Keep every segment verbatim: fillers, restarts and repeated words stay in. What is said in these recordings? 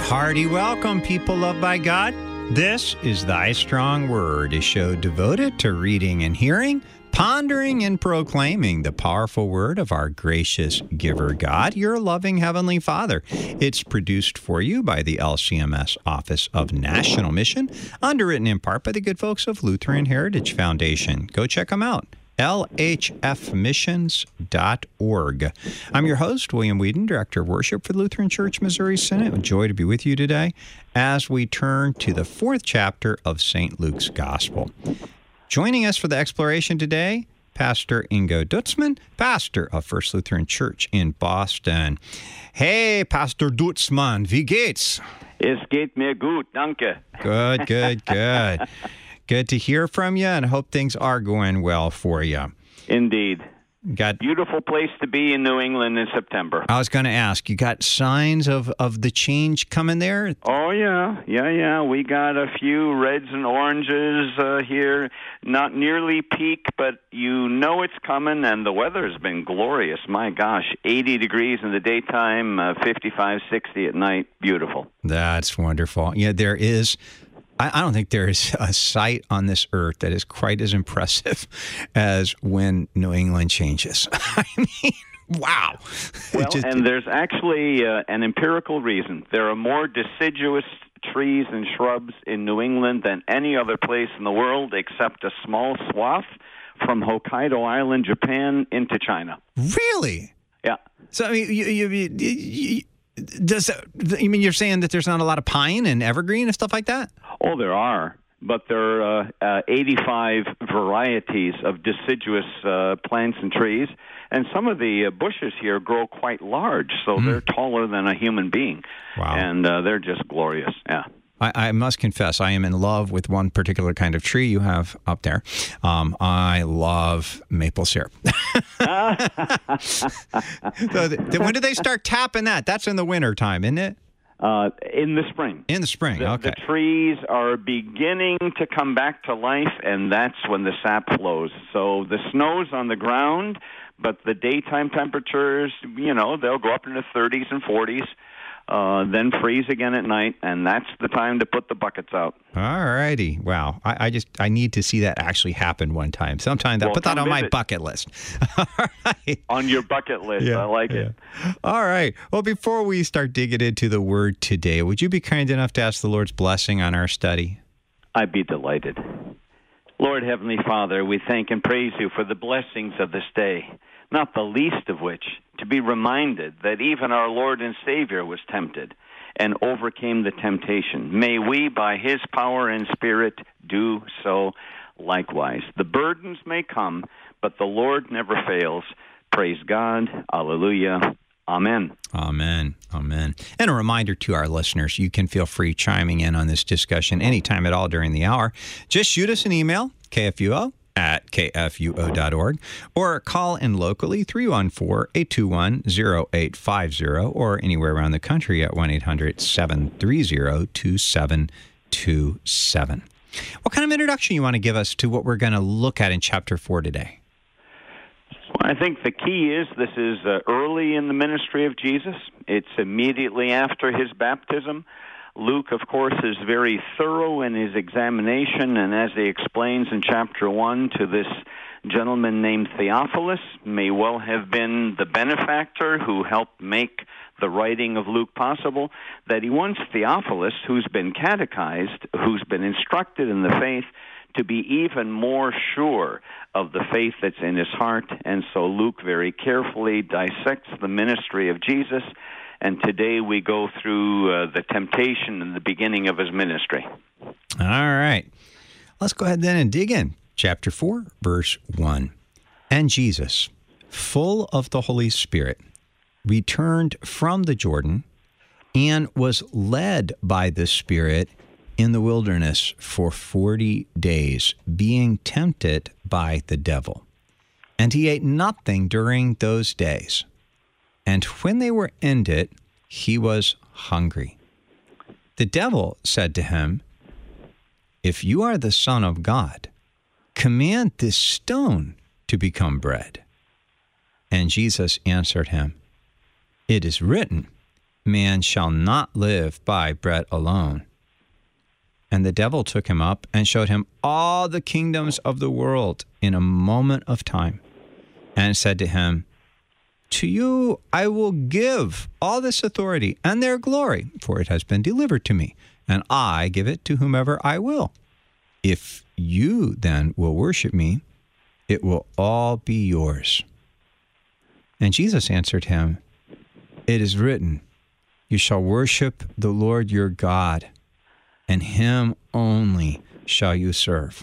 Hearty welcome, people loved by God. This is Thy Strong Word, a show devoted to reading and hearing, pondering and proclaiming the powerful word of our gracious giver God, your loving Heavenly Father. It's produced for you by the L C M S Office of National Mission, underwritten in part by the good folks of Lutheran Heritage Foundation. Go check them out. L H F missions dot org. I'm your host, William Whedon, Director of Worship for the Lutheran Church Missouri Synod. A joy to be with you today as we turn to the fourth chapter of Saint Luke's Gospel. Joining us for the exploration today, Pastor Ingo Dutzman, pastor of First Lutheran Church in Boston. Hey, Pastor Dutzman, wie geht's? Es geht mir gut, danke. Good, good, good. Good to hear from you, and I hope things are going well for you. Indeed. Got beautiful place to be in New England in September. I was going to ask, you got signs of, of the change coming there? Oh, yeah. Yeah, yeah. We got a few reds and oranges uh, here. Not nearly peak, but you know it's coming, and the weather has been glorious. My gosh, eighty degrees in the daytime, uh, fifty-five, sixty at night. Beautiful. That's wonderful. Yeah, there is... I don't think there is a sight on this earth that is quite as impressive as when New England changes. I mean, wow. Well, Just, and there's actually uh, an empirical reason. There are more deciduous trees and shrubs in New England than any other place in the world except a small swath from Hokkaido Island, Japan, into China. Really? Yeah. So, I mean, you... you, you, you Does you mean you're saying that there's not a lot of pine and evergreen and stuff like that? Oh, there are, but there are uh, uh, eighty-five varieties of deciduous uh, plants and trees, and some of the uh, bushes here grow quite large, so mm. they're taller than a human being. Wow. And uh, they're just glorious, yeah. I, I must confess, I am in love with one particular kind of tree you have up there. Um, I love maple syrup. So the, when do they start tapping that? That's in the winter time, isn't it? Uh, in the spring. In the spring, the, okay. The trees are beginning to come back to life, and that's when the sap flows. So the snow's on the ground, but the daytime temperatures, you know, they'll go up into thirties and forties. Uh, then freeze again at night, and that's the time to put the buckets out. All righty. Wow. I, I just, I need to see that actually happen one time. Sometime I'll well, put that on visit. my bucket list. All right. On your bucket list. Yeah, I like yeah. it. All right. Well, before we start digging into the Word today, would you be kind enough to ask the Lord's blessing on our study? I'd be delighted. Lord, Heavenly Father, we thank and praise you for the blessings of this day, not the least of which to be reminded that even our Lord and Savior was tempted and overcame the temptation. May we, by his power and Spirit, do so likewise. The burdens may come, but the Lord never fails. Praise God. Alleluia. Amen. Amen. Amen. And a reminder to our listeners, you can feel free chiming in on this discussion anytime at all during the hour. Just shoot us an email, K F U O at K F U O dot org, or call in locally, three one four, eight two one, zero eight five zero, or anywhere around the country at one eight hundred, seven three zero, two seven two seven. What kind of introduction you want to give us to what we're going to look at in chapter four today? Well, I think the key is this is uh, early in the ministry of Jesus. It's immediately after his baptism. Luke, of course, is very thorough in his examination, and as he explains in chapter one to this gentleman named Theophilus, may well have been the benefactor who helped make the writing of Luke possible, that he wants Theophilus, who's been catechized, who's been instructed in the faith, to be even more sure of the faith that's in his heart. And so Luke very carefully dissects the ministry of Jesus, and today we go through uh, the temptation and the beginning of his ministry. All right. Let's go ahead then and dig in. Chapter four, verse one. And Jesus, full of the Holy Spirit, returned from the Jordan and was led by the Spirit in the wilderness for forty days, being tempted by the devil. And he ate nothing during those days. And when they were ended, he was hungry. The devil said to him, "If you are the Son of God, command this stone to become bread." And Jesus answered him, "It is written, man shall not live by bread alone. And the devil took him up and showed him all the kingdoms of the world in a moment of time, and said to him, to you I will give all this authority and their glory, for it has been delivered to me, and I give it to whomever I will. If you then will worship me, it will all be yours. And Jesus answered him, it is written, you shall worship the Lord your God, and him only shall you serve.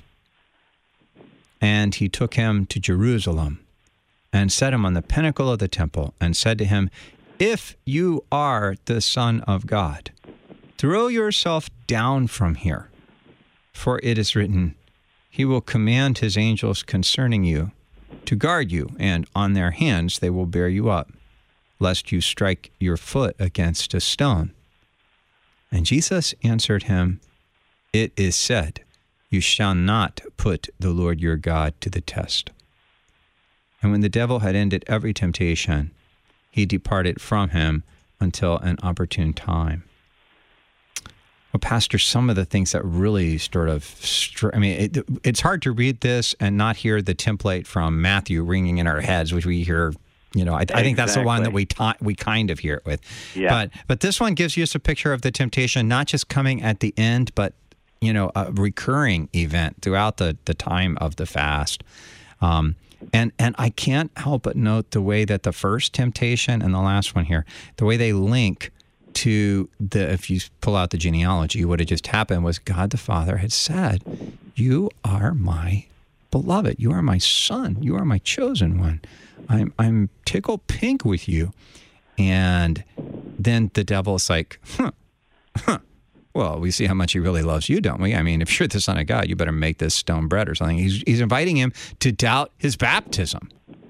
And he took him to Jerusalem, and set him on the pinnacle of the temple, and said to him, if you are the Son of God, throw yourself down from here. For it is written, he will command his angels concerning you to guard you, and on their hands they will bear you up, lest you strike your foot against a stone. And Jesus answered him, it is said, you shall not put the Lord your God to the test. And when the devil had ended every temptation, he departed from him until an opportune time. Well, Pastor, some of the things that really sort of, I mean, it, it's hard to read this and not hear the template from Matthew ringing in our heads, which we hear, you know, I, I think that's the one that we ta- we kind of hear it with. Yeah. But but this one gives you us a picture of the temptation, not just coming at the end, but, you know, a recurring event throughout the, the time of the fast. Um, and and I can't help but note the way that the first temptation and the last one here, the way they link to the, if you pull out the genealogy, what had just happened was God the Father had said, you are my beloved. You are my son. You are my chosen one. I'm I'm tickled pink with you. And then the devil's like, huh, huh. Well, we see how much he really loves you, don't we? I mean, if you're the Son of God, you better make this stone bread or something. He's, he's inviting him to doubt his baptism.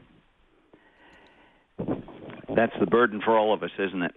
That's the burden for all of us, isn't it?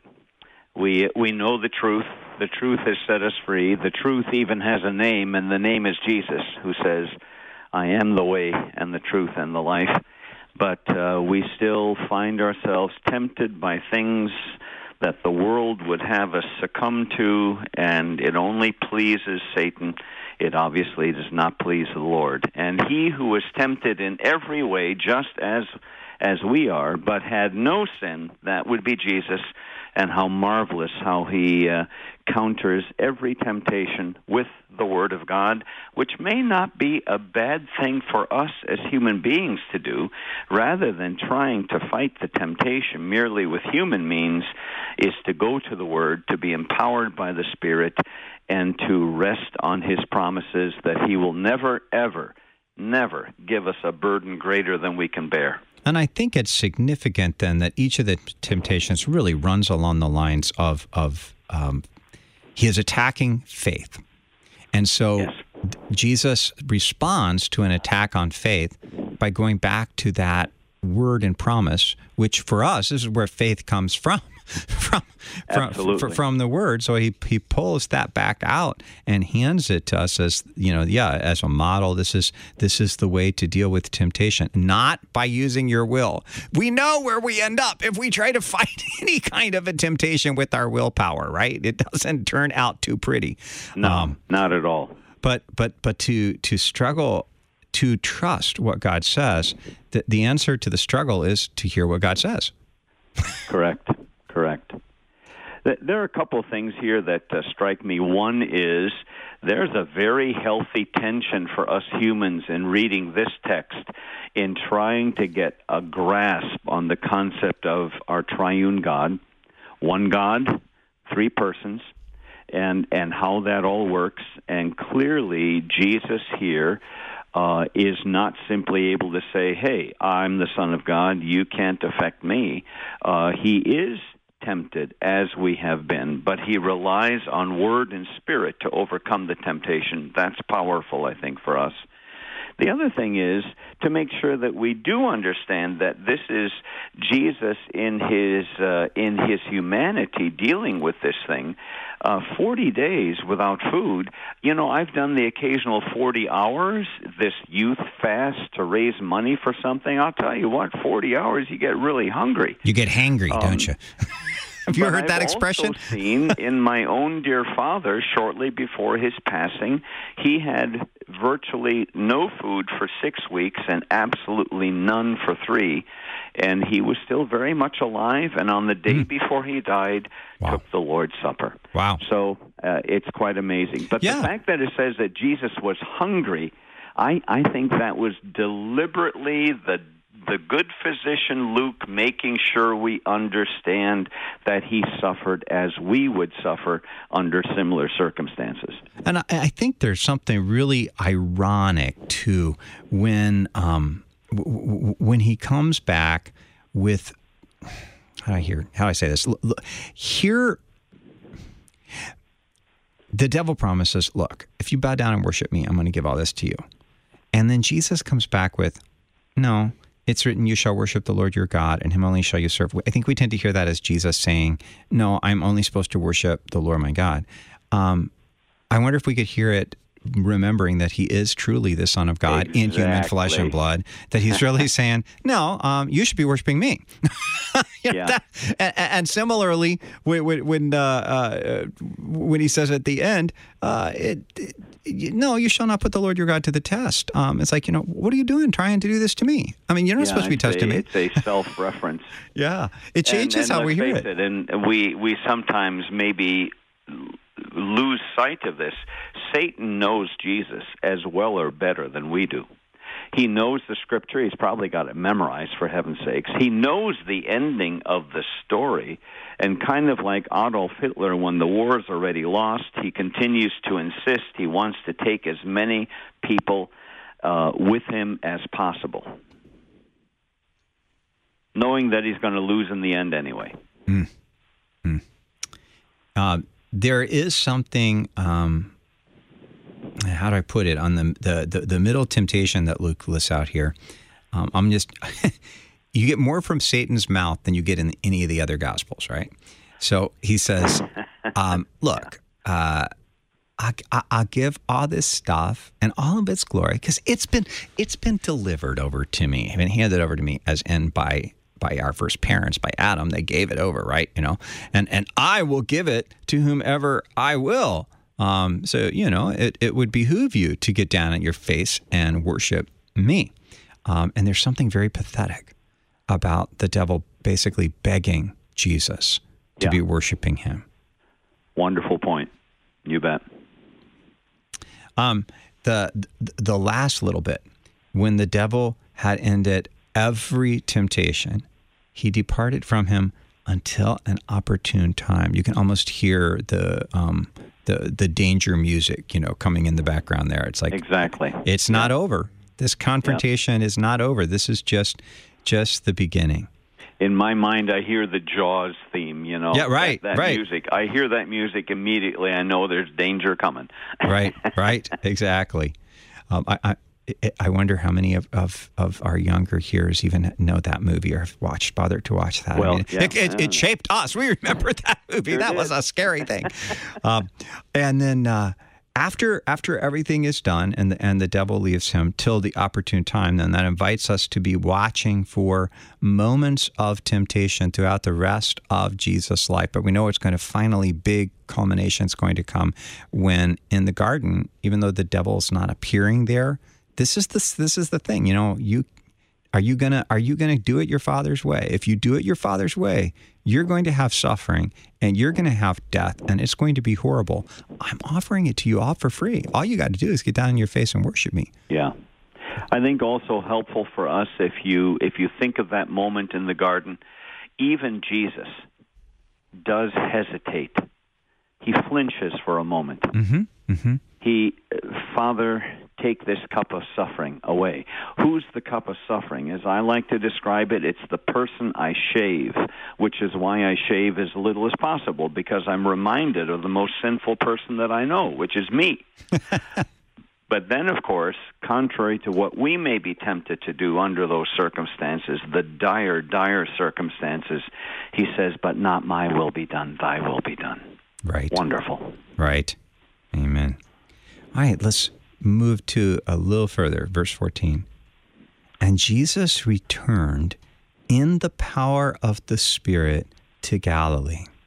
We we know the truth. The truth has set us free. The truth even has a name, and the name is Jesus, who says, I am the way and the truth and the life. But uh, we still find ourselves tempted by things that the world would have us succumb to, and it only pleases Satan. It obviously does not please the Lord. And he who was tempted in every way, just as as we are, but had no sin, that would be Jesus. And how marvelous how he uh, counters every temptation with the Word of God, which may not be a bad thing for us as human beings to do. Rather than trying to fight the temptation merely with human means, is to go to the Word, to be empowered by the Spirit, and to rest on His promises that He will never, ever, never give us a burden greater than we can bear. And I think it's significant then that each of the temptations really runs along the lines of, of um, he is attacking faith. And so yes. Jesus responds to an attack on faith by going back to that word and promise, which for us, this is where faith comes from. From from, from from the word, so he he pulls that back out and hands it to us as, you know, yeah, as a model. This is this is the way to deal with temptation, not by using your will. We know where we end up if we try to fight any kind of a temptation with our willpower, right? It doesn't turn out too pretty. No, um, not at all. But but but to to struggle to trust what God says, the, the answer to the struggle is to hear what God says. Correct. Correct. There are a couple of things here that uh, strike me. One is there's a very healthy tension for us humans in reading this text, in trying to get a grasp on the concept of our triune God, one God, three persons, and, and how that all works. And clearly, Jesus here uh, is not simply able to say, hey, I'm the Son of God, you can't affect me. Uh, he is tempted as we have been, but he relies on word and spirit to overcome the temptation. That's powerful, I think, for us. The other thing is to make sure that we do understand that this is Jesus in his uh, in his humanity dealing with this thing. Uh, forty days without food. You know, I've done the occasional forty hours, this youth fast to raise money for something. I'll tell you what, forty hours, you get really hungry. You get hangry, um, don't you? Have you but heard I've that expression? also seen in my own dear father, shortly before his passing, he had virtually no food for six weeks and absolutely none for three, and he was still very much alive, and on the day mm. before he died, wow. took the Lord's Supper. Wow. So uh, it's quite amazing. But yeah. the fact that it says that Jesus was hungry, I, I think that was deliberately the the good physician Luke making sure we understand that he suffered as we would suffer under similar circumstances. And I, I think there's something really ironic too when um, w- w- when he comes back with how do I hear how do I say this? L- l- here, the devil promises, "Look, if you bow down and worship me, I'm going to give all this to you." And then Jesus comes back with, "No. It's written, you shall worship the Lord your God, and him only shall you serve." I think we tend to hear that as Jesus saying, no, I'm only supposed to worship the Lord my God. Um, I wonder if we could hear it remembering that he is truly the Son of God exactly. in human flesh and blood, that he's really saying, no, um, you should be worshiping me. you know, yeah. that, and, and similarly, when when, uh, uh, when he says at the end, uh, it, it, no, you shall not put the Lord your God to the test. Um, it's like, you know, what are you doing trying to do this to me? I mean, you're not yeah, supposed to be testing me. It's a self-reference. yeah, it changes and, and how we hear it. it. And we, we sometimes maybe lose sight of this. Satan knows Jesus as well or better than we do. He knows the Scripture. He's probably got it memorized, for heaven's sakes. He knows the ending of the story. And kind of like Adolf Hitler, when the war's already lost, he continues to insist he wants to take as many people uh, with him as possible, knowing that he's going to lose in the end anyway. Mm. Mm. Uh, there is something... Um how do I put it, on the the, the, the middle temptation that Luke lists out here. Um, I'm just, you get more from Satan's mouth than you get in any of the other Gospels, right? So he says, um, look, uh, I, I, I'll give all this stuff and all of its glory, because it's been it's been delivered over to me, been handed over to me as in by by our first parents, by Adam. They gave it over, right? You know, and and I will give it to whomever I will. Um, so, you know, it, it would behoove you to get down on your face and worship me. Um, and there's something very pathetic about the devil basically begging Jesus to yeah. be worshiping him. Wonderful point. You bet. Um, the, the last little bit, when the devil had ended every temptation, he departed from him until an opportune time. You can almost hear the... Um, the the danger music, you know, coming in the background there. It's like, exactly. It's not yeah. over. This confrontation yeah. is not over. This is just just the beginning. In my mind, I hear the Jaws theme, you know. Yeah, right, that, that right. music. I hear that music immediately. I know there's danger coming. right, right, exactly. Um, I, I I wonder how many of, of, of our younger hearers even know that movie or have watched, bothered to watch that. Well, I mean, yeah, it, it, yeah. it shaped us. We remember that movie. Sure that did. was a scary thing. um, and then uh, after after everything is done and the, and the devil leaves him till the opportune time, then that invites us to be watching for moments of temptation throughout the rest of Jesus' life. But we know it's going to finally, big culmination is going to come when in the garden, even though the devil's not appearing there, This is the this is the thing, you know. You are you gonna are you gonna do it your Father's way? If you do it your Father's way, you're going to have suffering and you're going to have death, and it's going to be horrible. I'm offering it to you all for free. All you got to do is get down on your face and worship me. Yeah, I think also helpful for us if you if you think of that moment in the garden, even Jesus does hesitate. He flinches for a moment. Mm-hmm. Mm-hmm. He, Father, take this cup of suffering away. Who's the cup of suffering? As I like to describe it, it's the person I shave, which is why I shave as little as possible, because I'm reminded of the most sinful person that I know, which is me. But then, of course, contrary to what we may be tempted to do under those circumstances, the dire, dire circumstances, he says, but not my will be done, thy will be done. Right. Wonderful. Right. Amen. All right, let's move to a little further, verse fourteen. And Jesus returned in the power of the Spirit to Galilee.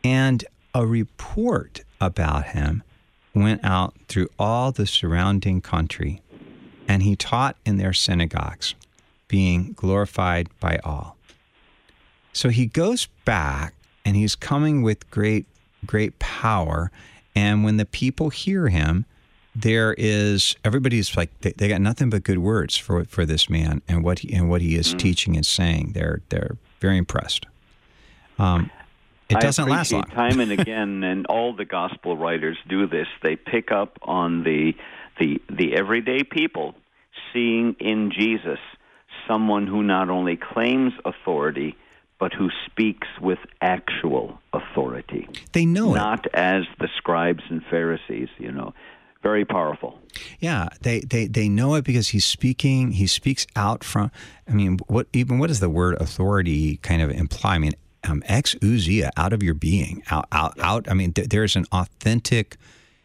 And a report about him went out through all the surrounding country, and he taught in their synagogues, being glorified by all. So he goes back, and he's coming with great, great power. And when the people hear him, there is, everybody's like, they, they got nothing but good words for for this man and what he, and what he is mm. teaching and saying. They're they're very impressed. Um, it doesn't last long. Time and again, and all the gospel writers do this. They pick up on the the the everyday people seeing in Jesus someone who not only claims authority, but who speaks with actual authority. They know it. Not as the scribes and Pharisees, you know. Very powerful. Yeah, they, they, they know it because he's speaking, he speaks out from, I mean, what even what does the word authority kind of imply? I mean, um, ex ousia, out of your being, out, out, yeah. out. I mean, th- there's an authentic,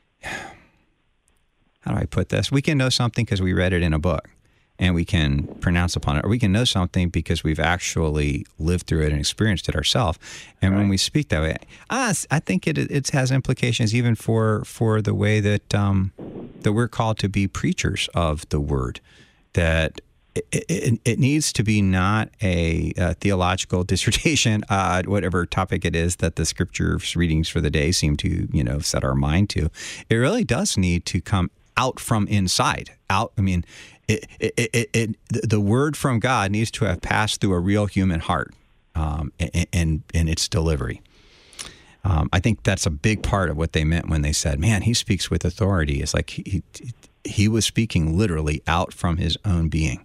how do I put this? We can know something because we read it in a book and we can pronounce upon it, or we can know something because we've actually lived through it and experienced it ourselves. And right. when we speak that way, I, I think it it has implications even for for the way that um, that we're called to be preachers of the word. That it, it, it needs to be not a, a theological dissertation, uh, whatever topic it is that the scriptures readings for the day seem to, you know, set our mind to. It really does need to come out from inside. Out. I mean, it, it, it, it, the word from God needs to have passed through a real human heart um, in, in, in its delivery. Um, I think that's a big part of what they meant when they said, man, he speaks with authority. It's like he, he, he was speaking literally out from his own being.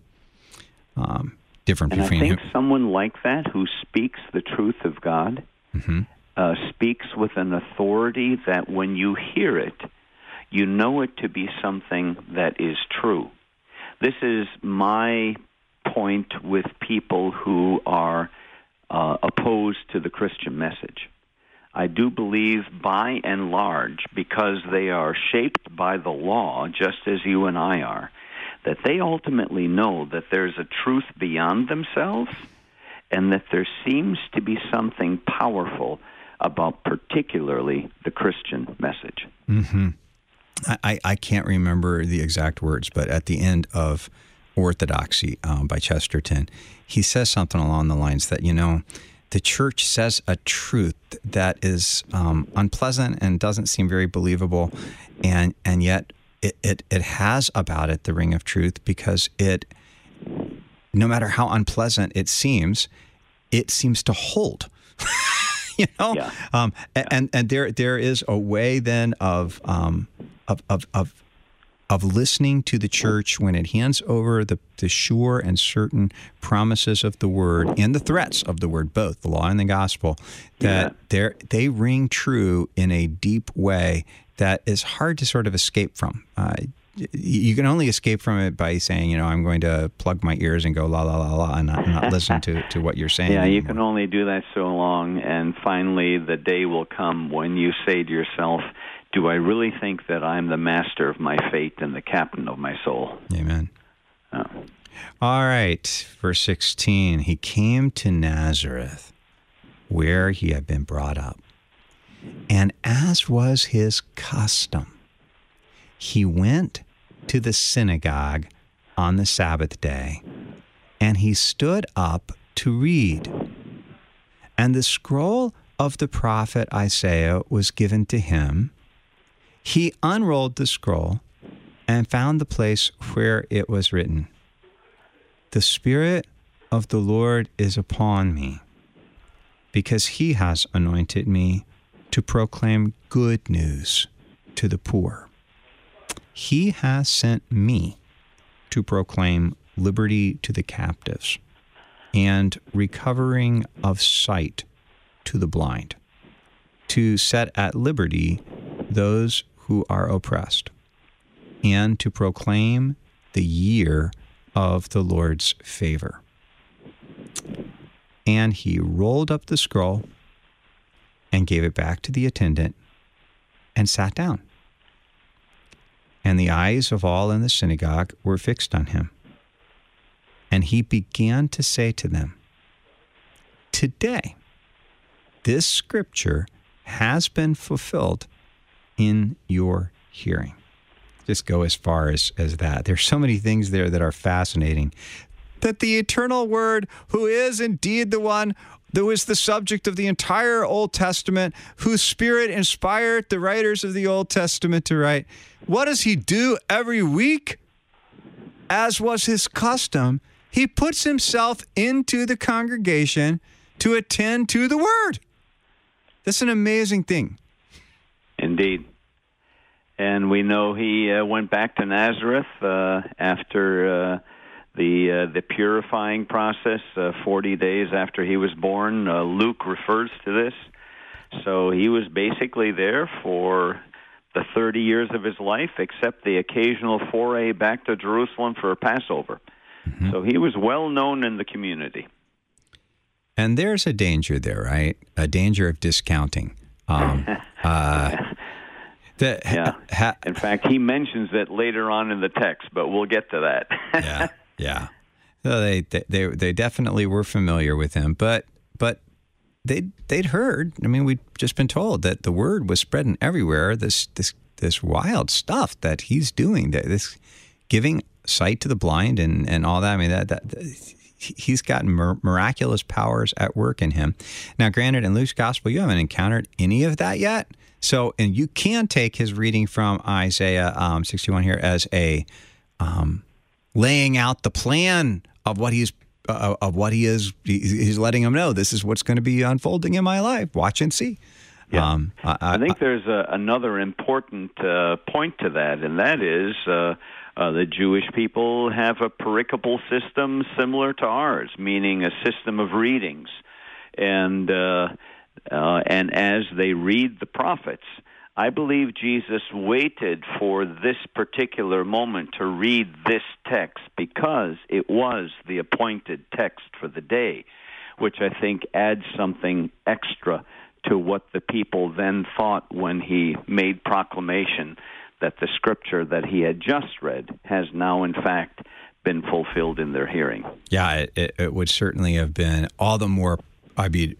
Um, different and between I think him. Someone like that who speaks the truth of God mm-hmm. uh, speaks with an authority that when you hear it, you know it to be something that is true. This is my point with people who are uh, opposed to the Christian message. I do believe, by and large, because they are shaped by the law, just as you and I are, that they ultimately know that there's a truth beyond themselves and that there seems to be something powerful about particularly the Christian message. Mm-hmm. I, I can't remember the exact words, but at the end of Orthodoxy um, by Chesterton, he says something along the lines that, you know, the church says a truth that is um, unpleasant and doesn't seem very believable, and and yet it, it, it has about it the ring of truth because it, no matter how unpleasant it seems, it seems to hold. you know, yeah. um, and and there there is a way then of um, of of of of listening to the church when it hands over the, the sure and certain promises of the word and the threats of the word, both the law and the gospel, that yeah. they ring true in a deep way that is hard to sort of escape from. Uh, you can only escape from it by saying, you know, I'm going to plug my ears and go la, la, la, la, and not, not listen to, to what you're saying Yeah, anymore. You can only do that so long, and finally the day will come when you say to yourself, do I really think that I'm the master of my fate and the captain of my soul? Amen. Oh. All right, verse sixteen. He came to Nazareth, where he had been brought up. And as was his custom, he went to the synagogue on the Sabbath day, and he stood up to read. And the scroll of the prophet Isaiah was given to him. He unrolled the scroll and found the place where it was written, "The Spirit of the Lord is upon me, because he has anointed me to proclaim good news to the poor. He has sent me to proclaim liberty to the captives and recovering of sight to the blind, to set at liberty those who are oppressed, and to proclaim the year of the Lord's favor." And he rolled up the scroll and gave it back to the attendant and sat down. And the eyes of all in the synagogue were fixed on him. And he began to say to them, "Today, this scripture has been fulfilled in your hearing. Just go as far as, as that. There's so many things there that are fascinating. That the eternal Word, who is indeed the one who is the subject of the entire Old Testament, whose Spirit inspired the writers of the Old Testament to write, what does he do every week? As was his custom, he puts himself into the congregation to attend to the Word. That's an amazing thing. Indeed. And we know he uh, went back to Nazareth uh, after uh, the uh, the purifying process, uh, forty days after he was born. Uh, Luke refers to this. So he was basically there for the thirty years of his life, except the occasional foray back to Jerusalem for a Passover. Mm-hmm. So he was well known in the community. And there's a danger there, right? A danger of discounting. Um, uh, the, yeah. Ha, in fact, he mentions it later on in the text, but we'll get to that. yeah, yeah. So they, they they definitely were familiar with him, but but they they'd heard. I mean, we'd just been told that the word was spreading everywhere. This this this wild stuff that he's doing, this giving sight to the blind and, and all that. I mean, that that. He's got miraculous powers at work in him. Now, granted, in Luke's gospel, you haven't encountered any of that yet. So, and you can take his reading from Isaiah um, sixty-one here as a um, laying out the plan of what he's uh, of what he is. He's letting him know this is what's going to be unfolding in my life. Watch and see. Yeah. Um, I, I think there's a, another important uh, point to that, and that is. Uh, Uh, the Jewish people have a pericopal system similar to ours, meaning a system of readings. And uh, uh, and as they read the prophets, I believe Jesus waited for this particular moment to read this text because it was the appointed text for the day, which I think adds something extra to what the people then thought when he made proclamation that the scripture that he had just read has now, in fact, been fulfilled in their hearing. Yeah, it, it would certainly have been all the more, I mean,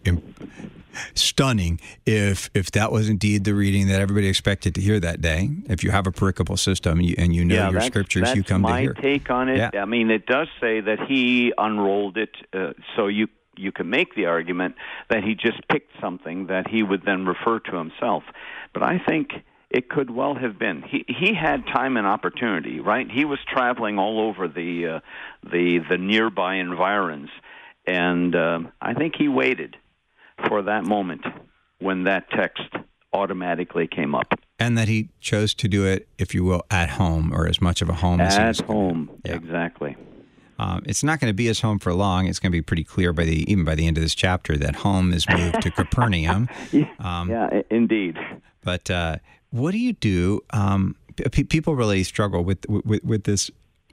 stunning if if that was indeed the reading that everybody expected to hear that day. If you have a pericopal system and you know yeah, your that's, scriptures, that's you come to hear. That's my take on it. Yeah. I mean, it does say that he unrolled it, uh, so you you can make the argument that he just picked something that he would then refer to himself. But I think it could well have been. He he had time and opportunity, right? He was traveling all over the uh, the the nearby environs, and uh, I think he waited for that moment when that text automatically came up. And that he chose to do it, if you will, at home, or as much of a home as at home. Yeah. Exactly. Um, it's not going to be his home for long. It's going to be pretty clear by the even by the end of this chapter that home is moved to Capernaum. yeah, um, yeah, indeed. But uh, what do you do? Um, p- people really struggle with with, with this.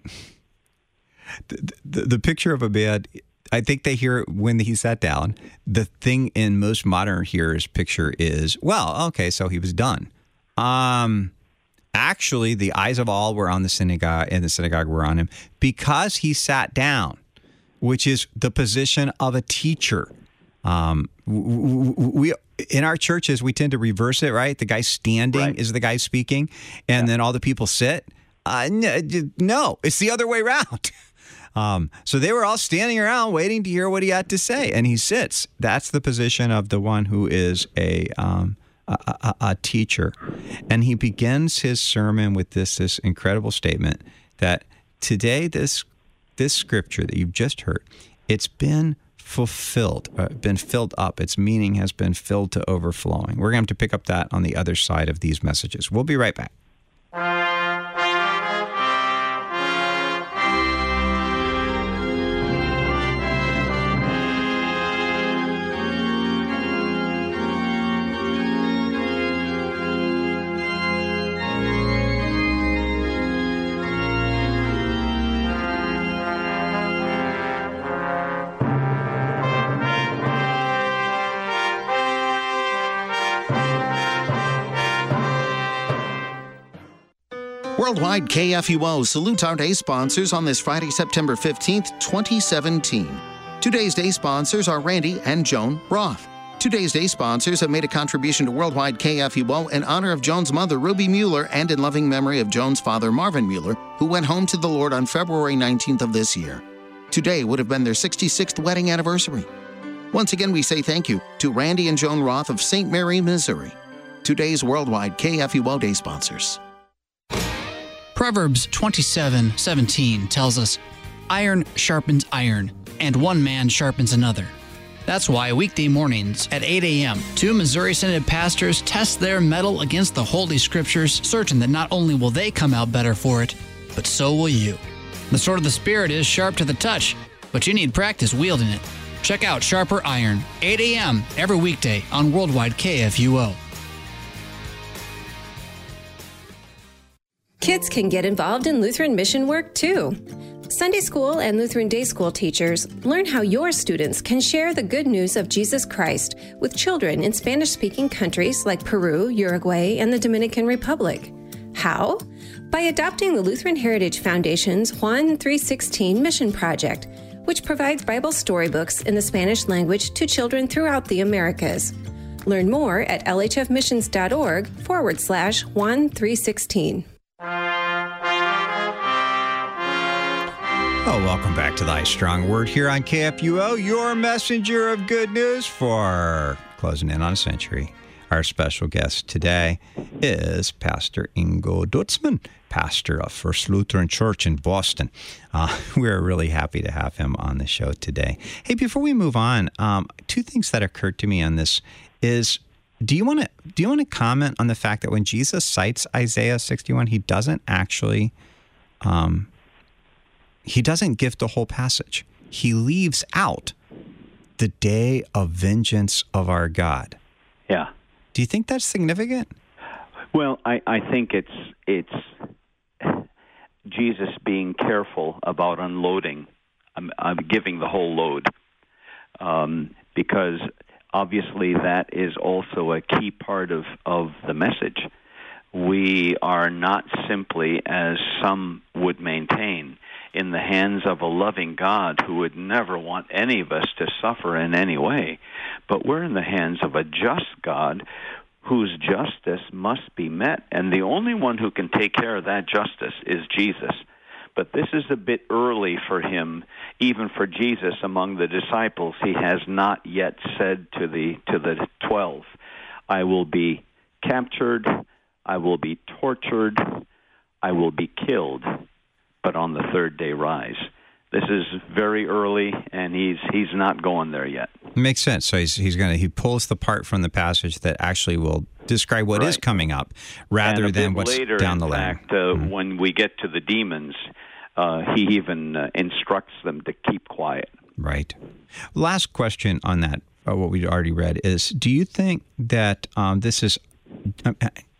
The, the, the picture of a man, I think they hear when he sat down. The thing in most modern hearers' picture is, well, okay, so he was done. Um, actually, the eyes of all were on the synagogue, and the synagogue were on him because he sat down, which is the position of a teacher. Um, we in our churches we tend to reverse it, right? The guy standing right. is the guy speaking, and yeah. then all the people sit. Uh, no, it's the other way around. Um, so they were all standing around waiting to hear what he had to say, and he sits. That's the position of the one who is a um, a, a, a teacher, and he begins his sermon with this this incredible statement that today this this scripture that you've just heard, it's been fulfilled, uh, been filled up. Its meaning has been filled to overflowing. We're going to have to pick up that on the other side of these messages. We'll be right back. Worldwide K F U O salutes our day sponsors on this Friday, September fifteenth, twenty seventeen. Today's day sponsors are Randy and Joan Roth. Today's day sponsors have made a contribution to Worldwide K F U O in honor of Joan's mother, Ruby Mueller, and in loving memory of Joan's father, Marvin Mueller, who went home to the Lord on February nineteenth of this year. Today would have been their sixty-sixth wedding anniversary. Once again, we say thank you to Randy and Joan Roth of Saint Mary, Missouri. Today's Worldwide K F U O day sponsors. Proverbs twenty-seven seventeen tells us, "Iron sharpens iron, and one man sharpens another." That's why weekday mornings at eight a.m., two Missouri Synod pastors test their mettle against the Holy Scriptures, certain that not only will they come out better for it, but so will you. The sword of the Spirit is sharp to the touch, but you need practice wielding it. Check out Sharper Iron, eight a.m. every weekday on Worldwide K F U O. Kids can get involved in Lutheran mission work too. Sunday school and Lutheran day school teachers learn how your students can share the good news of Jesus Christ with children in Spanish-speaking countries like Peru, Uruguay, and the Dominican Republic. How? By adopting the Lutheran Heritage Foundation's Juan three sixteen Mission Project, which provides Bible storybooks in the Spanish language to children throughout the Americas. Learn more at lhfmissions.org forward slash Juan three sixteen. Oh, welcome back to Thy Strong Word here on K F U O, your messenger of good news for closing in on a century. Our special guest today is Pastor Ingo Dutzman, pastor of First Lutheran Church in Boston. Uh, we're really happy to have him on the show today. Hey, before we move on, um, two things that occurred to me on this is, do you want to do you want to comment on the fact that when Jesus cites Isaiah sixty-one, he doesn't actually, um, he doesn't give the whole passage. He leaves out the day of vengeance of our God. Yeah. Do you think that's significant? Well, I, I think it's it's Jesus being careful about unloading, um, uh, giving the whole load, um, because obviously that is also a key part of, of the message. We are not simply, as some would maintain, in the hands of a loving God who would never want any of us to suffer in any way, but we're in the hands of a just God whose justice must be met, and the only one who can take care of that justice is Jesus. But this is a bit early for him, even for Jesus among the disciples. He has not yet said to the to the twelve, I will be captured, I will be tortured, I will be killed, but on the third day rise. This is very early, and he's he's not going there yet. Makes sense. So he's he's gonna he pulls the part from the passage that actually will describe what right. is coming up, rather than what's later, down the in line. Fact, uh, mm-hmm. When we get to the demons, uh, he even uh, instructs them to keep quiet. Right. Last question on that, uh, what we already read is: do you think that um, this is? Uh,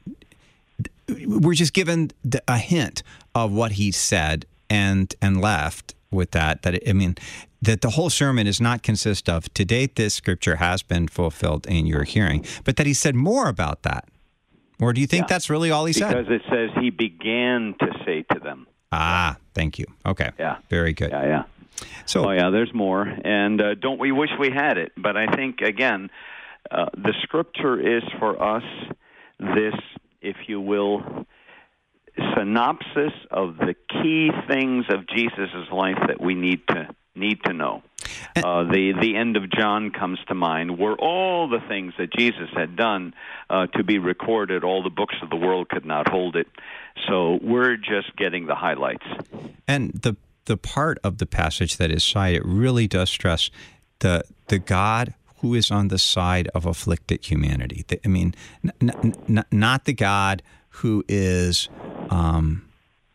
we're just given a hint of what he said and and left with that, that, I mean, that the whole sermon does not consist of, to date, this scripture has been fulfilled in your hearing, but that he said more about that. Or do you think yeah. that's really all he because said? Because it says he began to say to them. Ah, thank you. Okay. Yeah. Very good. Yeah, yeah. So, oh, yeah, there's more. And uh, don't we wish we had it? But I think, again, uh, the scripture is for us this, if you will, synopsis of the key things of Jesus' life that we need to need to know. Uh, the the end of John comes to mind, where all the things that Jesus had done uh, to be recorded, all the books of the world could not hold it. So we're just getting the highlights. And the the part of the passage that is cited really does stress the the God who is on the side of afflicted humanity. I mean, n- n- not the God who is um,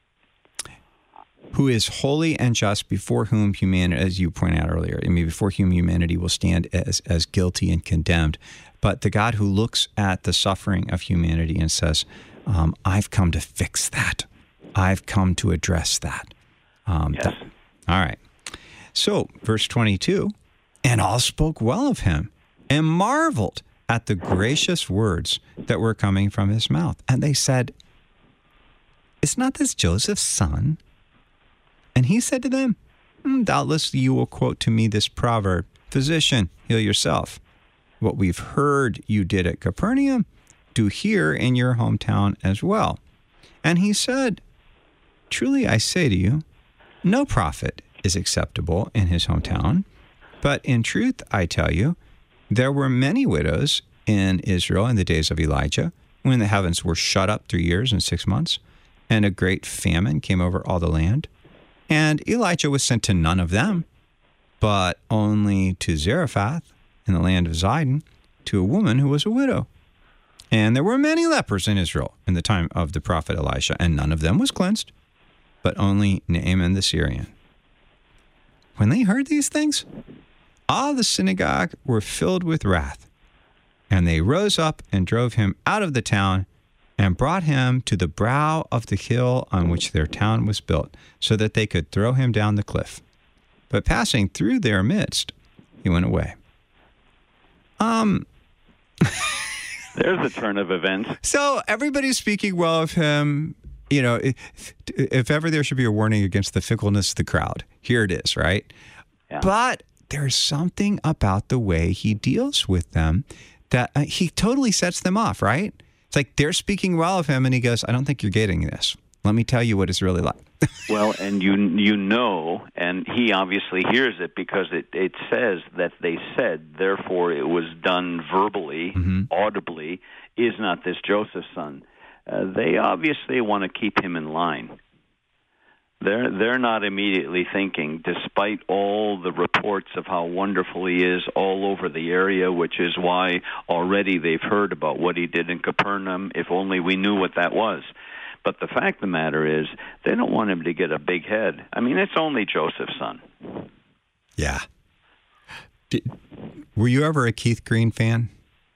who is holy and just, before whom humanity, as you pointed out earlier, I mean, before whom humanity will stand as, as guilty and condemned, but the God who looks at the suffering of humanity and says, um, I've come to fix that. I've come to address that. Um, yes. that. All right. So, verse twenty-two, and all spoke well of him and marveled at the gracious words that were coming from his mouth. And they said, is not this Joseph's son? And he said to them, mm, doubtless you will quote to me this proverb, physician, heal yourself. what we've heard you did at Capernaum, do here in your hometown as well. And he said, truly I say to you, no prophet is acceptable in his hometown. But in truth, I tell you, there were many widows in Israel in the days of Elijah, when the heavens were shut up three years and six months, and a great famine came over all the land. And Elijah was sent to none of them, but only to Zarephath in the land of Zidon, to a woman who was a widow. And there were many lepers in Israel in the time of the prophet Elisha, and none of them was cleansed, but only Naaman the Syrian. When they heard these things, all the synagogue were filled with wrath, and they rose up and drove him out of the town and brought him to the brow of the hill on which their town was built, so that they could throw him down the cliff. But passing through their midst, he went away. Um, There's a turn of events. So everybody's speaking well of him. You know, if, if ever there should be a warning against the fickleness of the crowd, here it is, right? Yeah. But there's something about the way he deals with them that uh, he totally sets them off, right? It's like they're speaking well of him, and he goes, I don't think you're getting this. Let me tell you what it's really like. Well, and you you know, and he obviously hears it because it, it says that they said, therefore it was done verbally, mm-hmm. audibly, is not this Joseph's son? Uh, they obviously want to keep him in line. They're they're not immediately thinking, despite all the reports of how wonderful he is all over the area, which is why already they've heard about what he did in Capernaum, if only we knew what that was. But the fact of the matter is, they don't want him to get a big head. I mean, it's only Joseph's son. Yeah. Did, were you ever a Keith Green fan?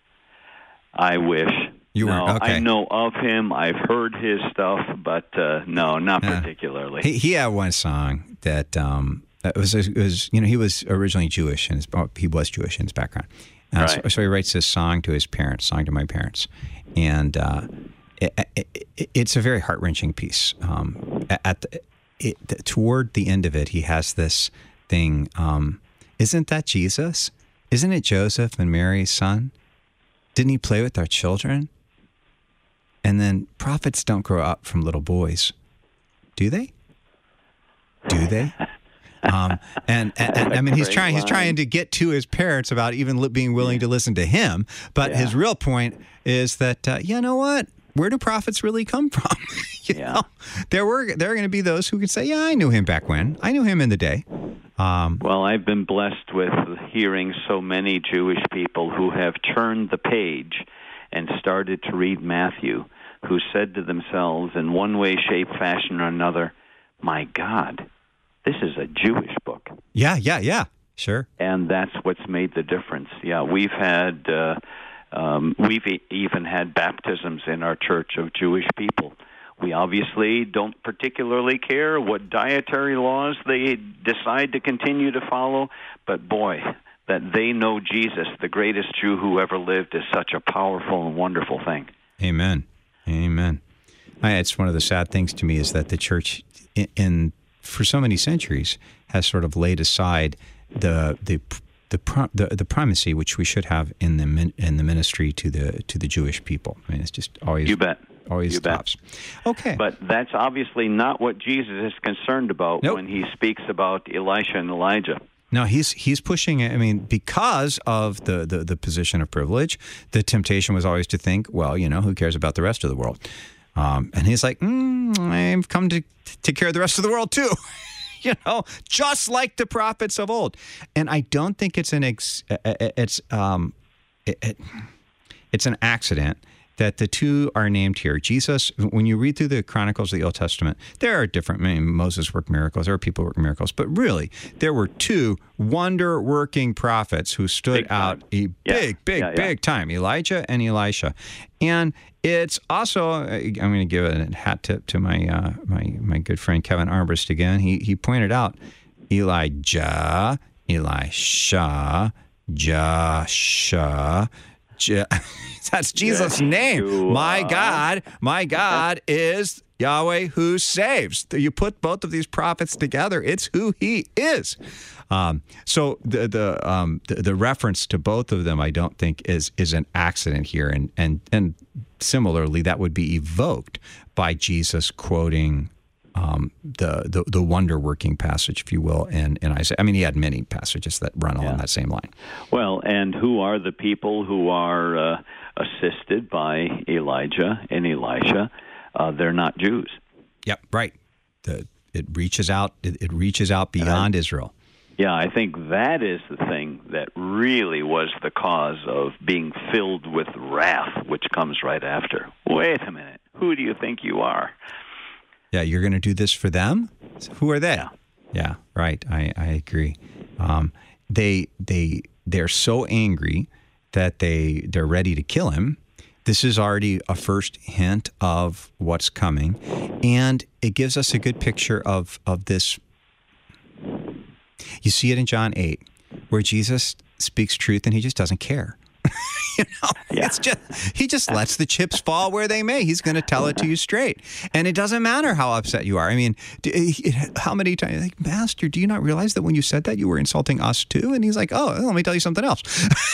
I wish. You no, were okay. I know of him. I've heard his stuff, but uh, no, not uh, particularly. He, he had one song that um, it was, it was, you know, he was originally Jewish, and his, oh, he was Jewish in his background. Uh, right. so, so he writes this song to his parents, song to my parents, and uh, it, it, it's a very heart wrenching piece. Um, at the, it, toward the end of it, he has this thing. Um, Isn't that Jesus? Isn't it Joseph and Mary's son? Didn't he play with our children? And then prophets don't grow up from little boys, do they? Do they? Um, and, and, and I mean, he's trying. He's trying to get to his parents about even li- being willing to listen to him. But yeah. his real point is that uh, you know what? Where do prophets really come from? you yeah. know, there were there are going to be those who can say, "Yeah, I knew him back when. I knew him in the day." Um, well, I've been blessed with hearing so many Jewish people who have turned the page and started to read Matthew, who said to themselves in one way, shape, fashion, or another, my God, this is a Jewish book. Yeah, yeah, yeah, sure. And that's what's made the difference. Yeah, we've had, uh, um, we've e- even had baptisms in our church of Jewish people. We obviously don't particularly care what dietary laws they decide to continue to follow, but boy, that they know Jesus, the greatest Jew who ever lived, is such a powerful and wonderful thing. Amen. Amen. I, it's one of the sad things to me is that the church, in, in for so many centuries, has sort of laid aside the the the the, the primacy which we should have in the in the ministry to the to the Jewish people. I mean, it's just always you bet always you stops. Bet. Okay, but that's obviously not what Jesus is concerned about nope. when he speaks about Elisha and Elijah. No, he's he's pushing it. I mean, because of the, the, the position of privilege, the temptation was always to think, well, you know, who cares about the rest of the world? Um, and he's like, mm, I've come to take care of the rest of the world too, you know, just like the prophets of old. And I don't think it's an ex, it's um, it, it, it's an accident that the two are named here. Jesus, when you read through the Chronicles of the Old Testament, there are different, I mean, Moses worked miracles, there are people who work miracles, but really, there were two wonder-working prophets who stood big out a yeah. big, big, yeah, yeah. big time, Elijah and Elisha. And it's also, I'm going to give a hat tip to my uh, my my good friend Kevin Armbrust again. He, he pointed out Elijah, Elisha, Joshua, Je- That's Jesus' name. My God, my God is Yahweh who saves. You put both of these prophets together, it's who he is. Um, so the the, um, the the reference to both of them, I don't think is is an accident here, and and and similarly, that would be evoked by Jesus quoting um, the, the the wonder working passage, if you will, in in Isaiah. I mean, he had many passages that run along yeah. that same line. Well, and who are the people who are uh, assisted by Elijah and Elisha? Uh, they're not Jews. Yep, right. The, it reaches out. It, it reaches out beyond I, Israel. Yeah, I think that is the thing that really was the cause of being filled with wrath, which comes right after. Wait a minute. Who do you think you are? Yeah, you're going to do this for them? Who are they? Yeah, yeah right. I, I agree. Um, they they they're so angry that they they're ready to kill him. This is already a first hint of what's coming, and it gives us a good picture of of this. You see it in John eight, where Jesus speaks truth and he just doesn't care. you know, yeah. it's just he just lets the chips fall where they may. He's going to tell it to you straight, and it doesn't matter how upset you are. I mean, how many times, like, Master, do you not realize that when you said that you were insulting us too? And he's like, oh, let me tell you something else.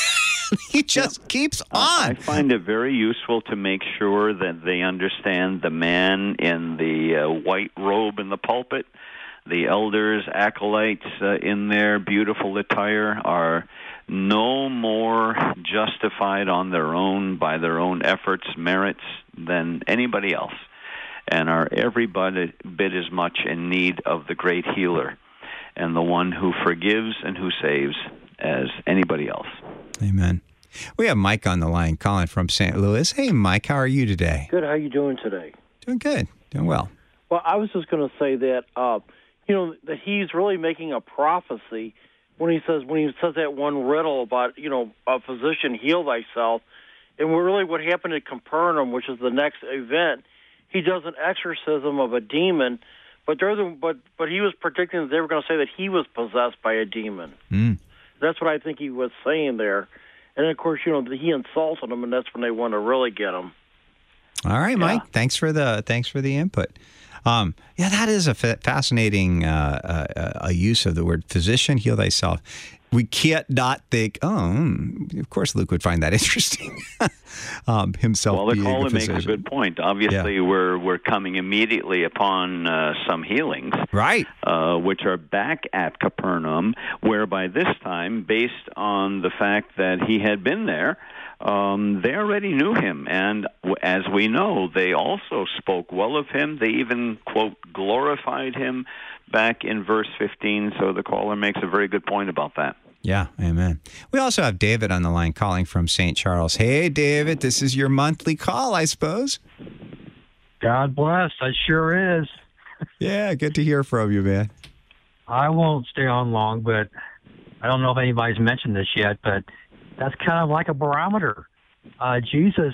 He just yeah. keeps on. I find it very useful to make sure that they understand the man in the uh, white robe in the pulpit. The elders, acolytes uh, in their beautiful attire are no more justified on their own by their own efforts, merits, than anybody else, and are every bit as much in need of the great healer and the one who forgives and who saves as anybody else. Amen. We have Mike on the line calling from Saint Louis. Hey, Mike, how are you today? Good. How are you doing today? Doing good. Doing well. Well, I was just going to say that, uh, you know, that he's really making a prophecy when he says when he says that one riddle about, you know, a physician, heal thyself. And really what happened at Capernaum, which is the next event, he does an exorcism of a demon, but they're the, but but he was predicting that they were going to say that he was possessed by a demon. Mm. That's what I think he was saying there. And, of course, you know, he insulted him, and that's when they want to really get him. All right, Mike. Yeah. Thanks for the thanks for the input. Um, yeah, that is a fa- fascinating uh, uh, a use of the word physician, heal thyself. We can't not think, oh, mm, of course Luke would find that interesting. um, himself well, the being caller a makes a good point. Obviously, yeah. we're we're coming immediately upon uh, some healings, right? Uh, which are back at Capernaum, where by this time, based on the fact that he had been there, um, they already knew him, and as we know, they also spoke well of him. They even, quote, glorified him back in verse fifteen, so the caller makes a very good point about that. Yeah, amen. We also have David on the line calling from Saint Charles. Hey, David, this is your monthly call, I suppose. God bless, it sure is. Yeah, good to hear from you, man. I won't stay on long, but I don't know if anybody's mentioned this yet, but that's kind of like a barometer. Uh, Jesus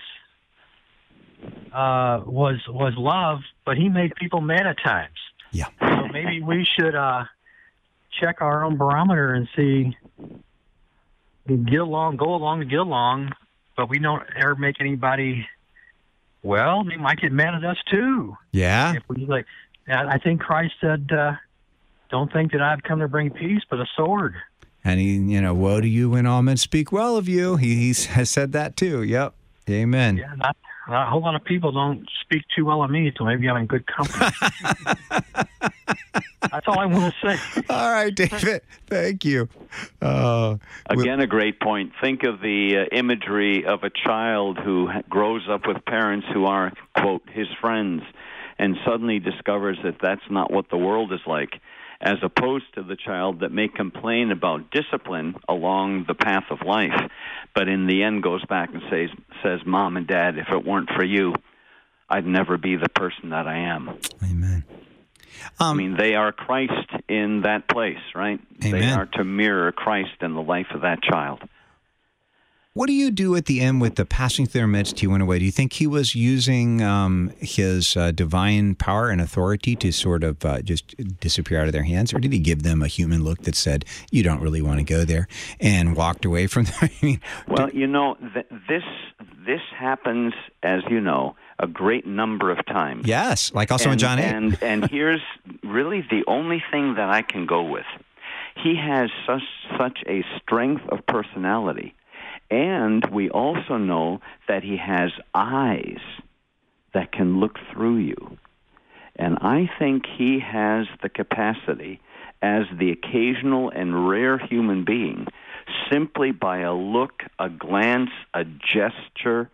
uh, was was love, but he made people mad at times. Yeah. So maybe we should uh, check our own barometer and see, get along, go along to get along, but we don't ever make anybody, well, they might get mad at us too. Yeah. If we like, I think Christ said, uh, don't think that I've come to bring peace, but a sword. And he, you know, woe to you when all men speak well of you. He, he has said that too. Yep. Amen. Yeah, not, a whole lot of people don't speak too well of me, so maybe I'm in good company. That's all I want to say. All right, David. Thank you. Uh, Again, a great point. Think of the uh, imagery of a child who grows up with parents who are, quote, his friends, and suddenly discovers that that's not what the world is like, as opposed to the child that may complain about discipline along the path of life, but in the end goes back and says, says, Mom and Dad, if it weren't for you, I'd never be the person that I am. Amen. Um, I mean, they are Christ in that place, right? Amen. They are to mirror Christ in the life of that child. What do you do at the end with the passing through their midst, he went away? Do you think he was using um, his uh, divine power and authority to sort of uh, just disappear out of their hands? Or did he give them a human look that said, you don't really want to go there, and walked away from them? I mean, well, you know, th- this this happens, as you know, a great number of times. Yes, like also and, in John eight. And, and here's really the only thing that I can go with. He has such, such a strength of personality. And we also know that he has eyes that can look through you. And I think he has the capacity, as the occasional and rare human being, simply by a look, a glance, a gesture,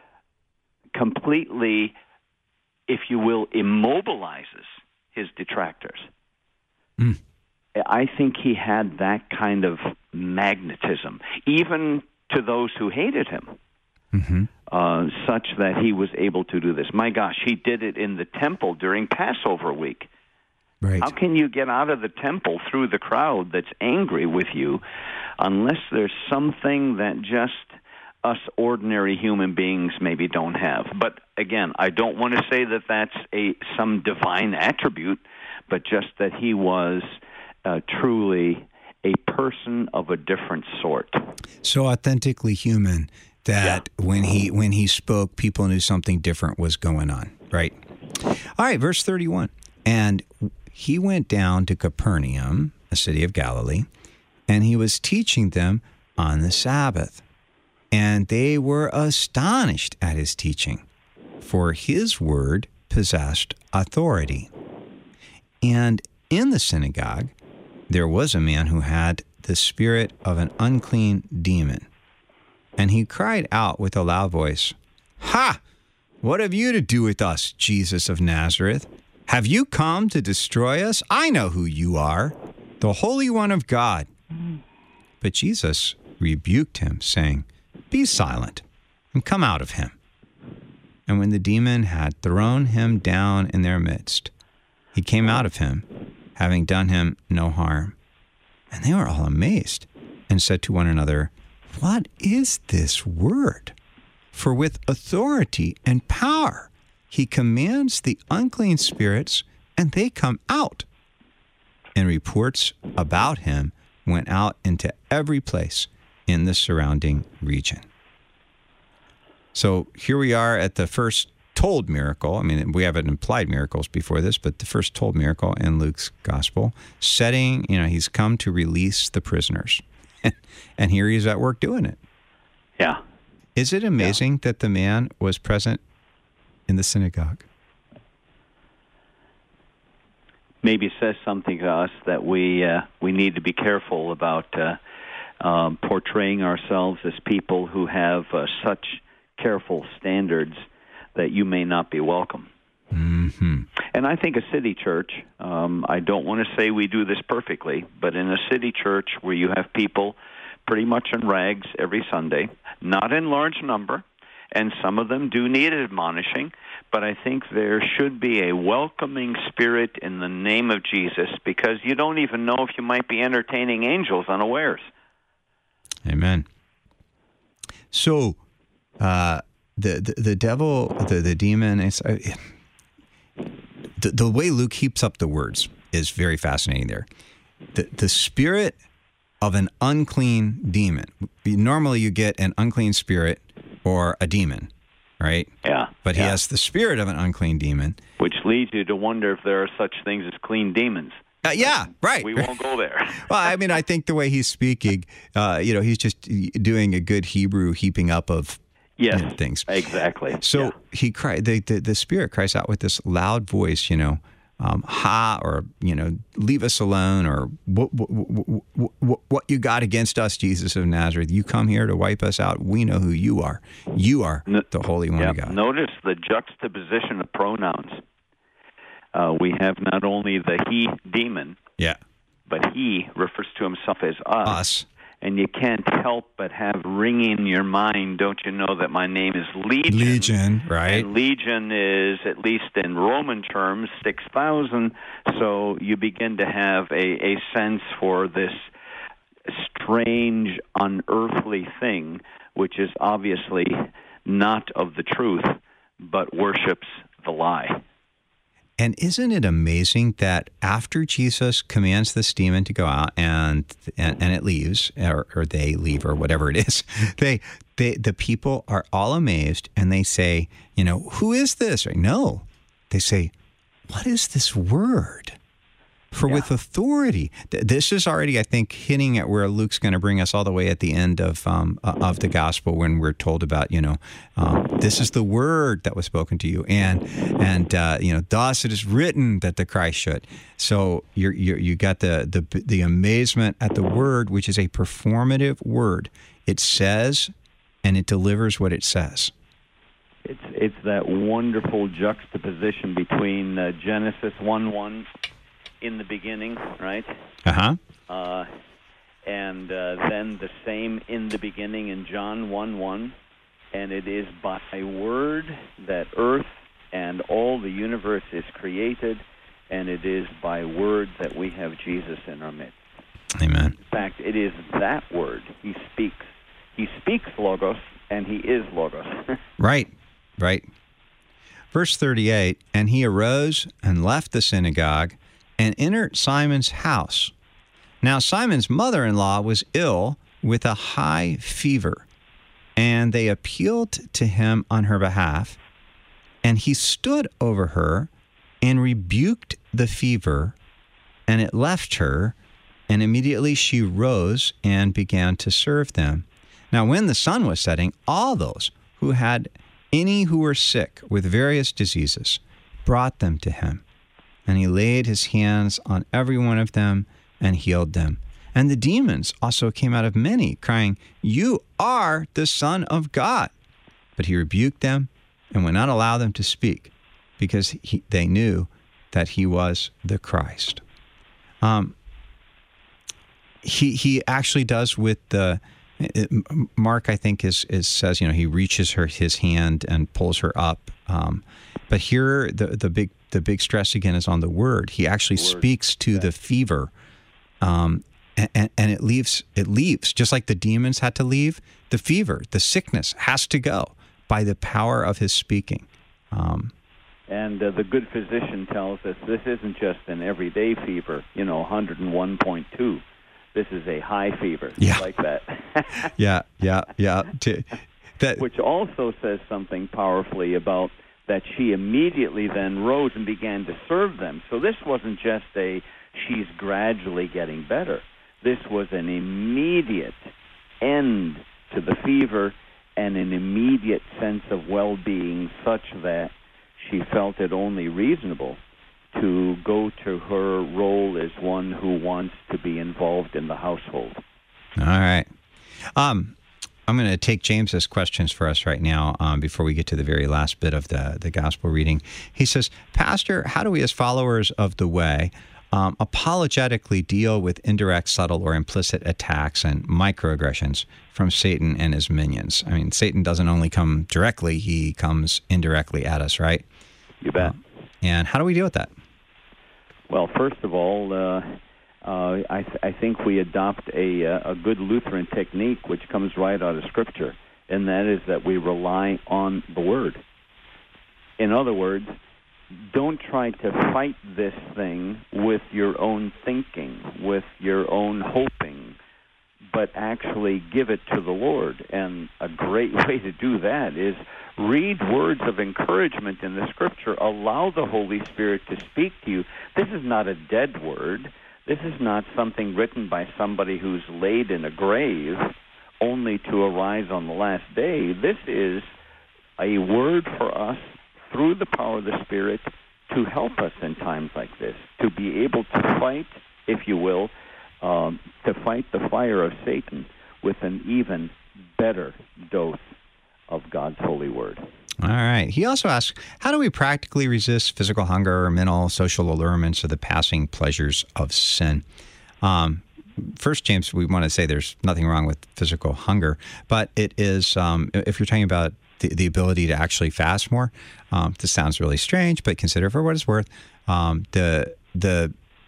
completely, if you will, immobilizes his detractors. Mm. I think he had that kind of magnetism, even to those who hated him, mm-hmm. uh, such that he was able to do this. My gosh, he did it in the temple during Passover week. Right. How can you get out of the temple through the crowd that's angry with you unless there's something that just us ordinary human beings maybe don't have? But again, I don't want to say that that's a some divine attribute, but just that he was uh, truly a person of a different sort. So authentically human that yeah. when he when he spoke, people knew something different was going on, right? All right, verse thirty-one. And he went down to Capernaum, a city of Galilee, and he was teaching them on the Sabbath. And they were astonished at his teaching, for his word possessed authority. And in the synagogue, there was a man who had the spirit of an unclean demon. And he cried out with a loud voice, "Ha! What have you to do with us, Jesus of Nazareth? Have you come to destroy us? I know who you are, the Holy One of God." But Jesus rebuked him, saying, "Be silent, and come out of him." And when the demon had thrown him down in their midst, he came out of him, having done him no harm. And they were all amazed, and said to one another, "What is this word? For with authority and power he commands the unclean spirits, and they come out." And reports about him went out into every place in the surrounding region. So here we are at the first told miracle. I mean, we haven't implied miracles before this, but the first told miracle in Luke's gospel, setting, you know, he's come to release the prisoners. And here he's at work doing it. Yeah. Is it amazing yeah. that the man was present in the synagogue? Maybe says something to us that we uh, we need to be careful about uh, um, portraying ourselves as people who have uh, such careful standards that you may not be welcome. Mm-hmm. And I think a city church, um, I don't want to say we do this perfectly, but in a city church where you have people pretty much in rags every Sunday, not in large number, and some of them do need admonishing, but I think there should be a welcoming spirit in the name of Jesus, because you don't even know if you might be entertaining angels unawares. Amen. So, uh, the, the the devil, the the demon, is, uh, the the way Luke heaps up the words is very fascinating. There, the the spirit of an unclean demon. Normally, you get an unclean spirit or a demon, right? Yeah. But he yeah. has the spirit of an unclean demon, which leads you to wonder if there are such things as clean demons. Uh, yeah, right. We won't go there. Well, I mean, I think the way he's speaking, uh, you know, he's just doing a good Hebrew heaping up of yes, you know, things. Exactly. So yeah. he cried. The, the the Spirit cries out with this loud voice, you know, um, "Ha!" or you know, "Leave us alone!" or what, what, what, what you got against us, Jesus of Nazareth? You come here to wipe us out. We know who you are. You are no, the Holy One yeah. of God. Notice the juxtaposition of pronouns. Uh, we have not only the he demon, yeah, but he refers to himself as us. Us. And you can't help but have ringing in your mind, don't you know that my name is Legion? Legion, right. And Legion is, at least in Roman terms, six thousand. So you begin to have a, a sense for this strange, unearthly thing which is obviously not of the truth, but worships the lie. And isn't it amazing that after Jesus commands this demon to go out and and, and it leaves, or, or they leave, or whatever it is, they, they the people are all amazed and they say, you know, who is this? Or, no, they say, what is this word? For yeah. with authority. This is already, I think, hitting at where Luke's going to bring us all the way at the end of um, of the gospel, when we're told about, you know, um, this is the word that was spoken to you, and and uh, you know, thus it is written that the Christ should. So you're, you're you got the the the amazement at the word, which is a performative word. It says, and it delivers what it says. It's it's that wonderful juxtaposition between uh, Genesis one one. In the beginning, right? Uh-huh. Uh, and uh, then the same in the beginning in John one one. And it is by word that earth and all the universe is created, and it is by word that we have Jesus in our midst. Amen. In fact, it is that word. He speaks. He speaks Logos, and he is Logos. Right, right. Verse thirty-eight, and he arose and left the synagogue and entered Simon's house. Now Simon's mother-in-law was ill with a high fever, and they appealed to him on her behalf. And he stood over her and rebuked the fever, and it left her, and immediately she rose and began to serve them. Now when the sun was setting, all those who had any who were sick with various diseases brought them to him. And he laid his hands on every one of them and healed them. And the demons also came out of many, crying, "You are the Son of God." But he rebuked them and would not allow them to speak, because he, they knew that he was the Christ. Um, he he actually does with the it, Mark, I think, is is says, you know, he reaches her his hand and pulls her up. Um, but here the the big the big stress again is on the word. He actually word. speaks to yeah. the fever, um, and, and it leaves it leaves just like the demons had to leave. The fever, the sickness, has to go by the power of his speaking. Um, and uh, the good physician tells us this isn't just an everyday fever, you know, one oh one point two. This is a high fever, yeah. like that. yeah, yeah, yeah. To, that, Which also says something powerfully about that she immediately then rose and began to serve them. So this wasn't just a she's gradually getting better. This was an immediate end to the fever and an immediate sense of well-being, such that she felt it only reasonable to go to her role as one who wants to be involved in the household. All right. Um, I'm going to take James's questions for us right now um, before we get to the very last bit of the, the gospel reading. He says, Pastor, how do we as followers of the way um, apologetically deal with indirect, subtle, or implicit attacks and microaggressions from Satan and his minions? I mean, Satan doesn't only come directly, he comes indirectly at us, right? You bet. Uh, and how do we deal with that? Well, first of all, uh, uh, I, th- I think we adopt a, uh, a good Lutheran technique, which comes right out of Scripture, and that is that we rely on the Word. In other words, don't try to fight this thing with your own thinking, with your own hoping, but actually give it to the Lord. And a great way to do that is read words of encouragement in the Scripture. Allow the Holy Spirit to speak to you. This is not a dead word. This is not something written by somebody who's laid in a grave only to arise on the last day. This is a word for us through the power of the Spirit to help us in times like this, to be able to fight, if you will, um, to fight the fire of Satan with an even better dose of God's holy word. All right. He also asks, how do we practically resist physical hunger or mental, social allurements or the passing pleasures of sin? Um, first, James, we want to say there's nothing wrong with physical hunger, but it is, um, if you're talking about the, the ability to actually fast more, um, this sounds really strange, but consider for what it's worth, um, the the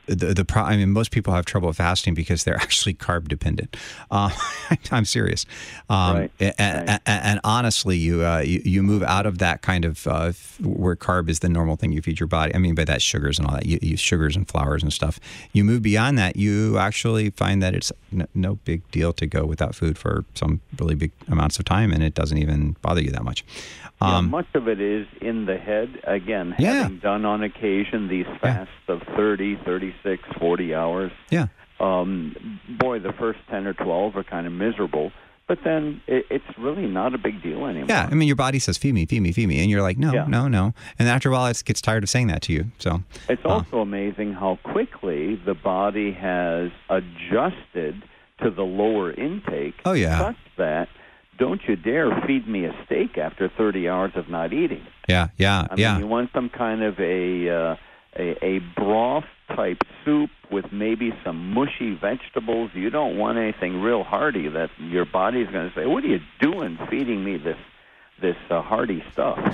the, the pro- I mean, most people have trouble fasting because they're actually carb dependent. Uh, I'm serious. Um, right. And, right. and, and honestly, you, uh, you you move out of that kind of uh, where carb is the normal thing you feed your body. I mean, by that sugars and all that, you, you sugars and flours and stuff. You move beyond that, you actually find that it's no, no big deal to go without food for some really big amounts of time, and it doesn't even bother you that much. Yeah, Um, much of it is in the head. Again, Yeah. having done on occasion these fasts of thirty, thirty-six, forty hours. yeah. Um, boy, the first ten or twelve are kind of miserable, but then it, it's really not a big deal anymore. Yeah, I mean, your body says, feed me, feed me, feed me. And you're like, no, Yeah. no, no. And after a while, it gets tired of saying that to you. So It's uh, also amazing how quickly the body has adjusted to the lower intake. Oh, yeah. Such that don't you dare feed me a steak after thirty hours of not eating. yeah, yeah, I yeah. mean, you want some kind of a, uh, a a broth type soup with maybe some mushy vegetables. You don't want anything real hearty that your body's going to say, "What are you doing feeding me this this uh, hearty stuff?"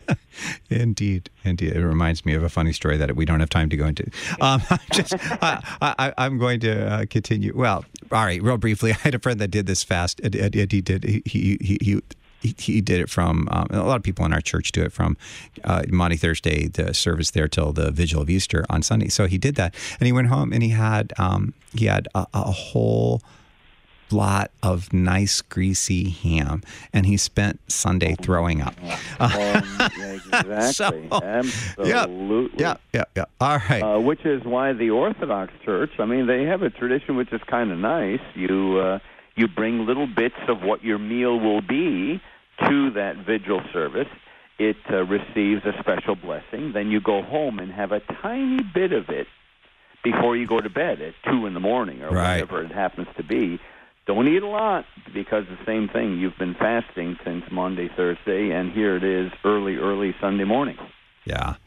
Indeed, indeed. It reminds me of a funny story that we don't have time to go into. Um, I'm just, I, I, I'm going to uh, continue. Well, all right, real briefly. I had a friend that did this fast. And, and he did. He he he. he He, he did it from, um, a lot of people in our church do it from uh, Maundy Thursday, the service there, till the vigil of Easter on Sunday. So he did that, and he went home and he had um, he had a, a whole lot of nice greasy ham, and he spent Sunday throwing up. Um, yeah, exactly. So, Absolutely. Yeah, yeah, yeah. All right. Uh, which is why the Orthodox Church, I mean, they have a tradition which is kind of nice. You uh, you bring little bits of what your meal will be to that vigil service. It uh, receives a special blessing. Then you go home and have a tiny bit of it before you go to bed at two in the morning or Right. whatever it happens to be. Don't eat a lot, because the same thing. You've been fasting since Monday, Thursday, and here it is early, early Sunday morning. Yeah.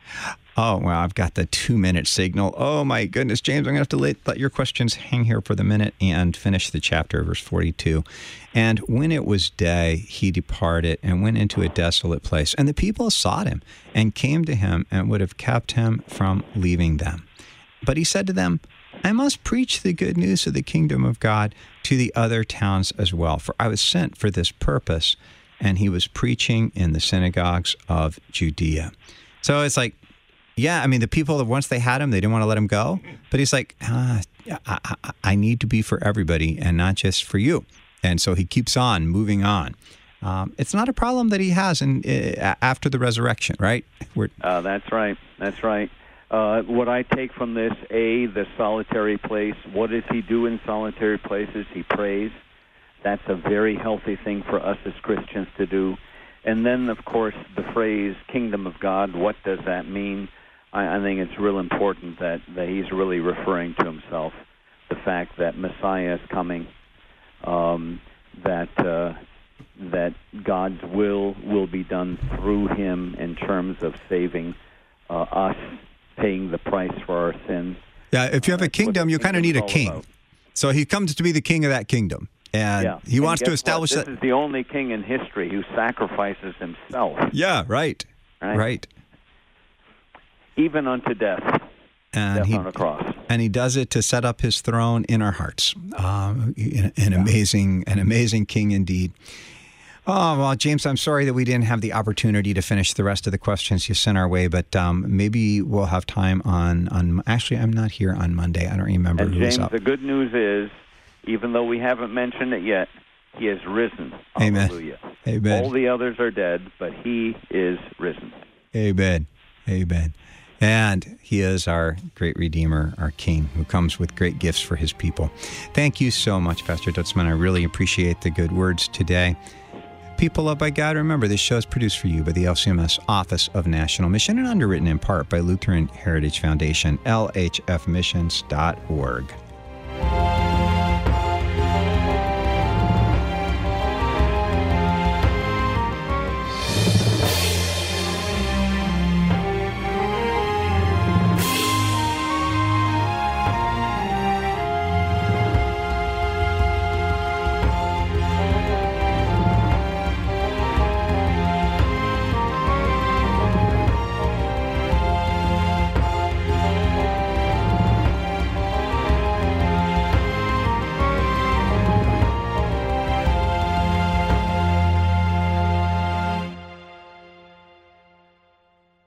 Oh, well, I've got the two-minute signal. Oh, my goodness, James, I'm going to have to let, let your questions hang here for the minute and finish the chapter, verse forty-two. And when it was day, he departed and went into a desolate place. And the people sought him and came to him and would have kept him from leaving them. But he said to them, I must preach the good news of the kingdom of God to the other towns as well, for I was sent for this purpose. And he was preaching in the synagogues of Judea. So it's like, yeah, I mean, the people, once they had him, they didn't want to let him go. But he's like, ah, I, I, I need to be for everybody and not just for you. And so he keeps on moving on. Um, it's not a problem that he has in, uh, after the resurrection, right? We're, Uh, that's right. That's right. Uh, what I take from this, A, the solitary place. What does he do in solitary places? He prays. That's a very healthy thing for us as Christians to do. And then, of course, the phrase kingdom of God, what does that mean? I, I think it's real important that, that he's really referring to himself, the fact that Messiah is coming, um, that uh, that God's will will be done through him in terms of saving uh, us, paying the price for our sins. yeah, if you have a That's what kingdom, the you kind of need a kingdom's all king. about. So he comes to be the king of that kingdom. And Yeah. he And wants to guess establish what? that. This is the only king in history who sacrifices himself, Yeah, right. Right. Right. even unto death, And death he on a cross. and he does it to set up his throne in our hearts. Um, an, an amazing, an amazing king indeed. Oh, well, James, I'm sorry that we didn't have the opportunity to finish the rest of the questions you sent our way, but um, maybe we'll have time on, on. Actually, I'm not here on Monday. I don't remember And who's James, up. the good news is, even though we haven't mentioned it yet, he has risen. Amen. Hallelujah. Amen. All the others are dead, but he is risen. Amen. Amen. And he is our great Redeemer, our King, who comes with great gifts for his people. Thank you so much, Pastor Dutzman. I really appreciate the good words today. People loved by God, remember this show is produced for you by the L C M S Office of National Mission and underwritten in part by Lutheran Heritage Foundation, L H F missions dot org.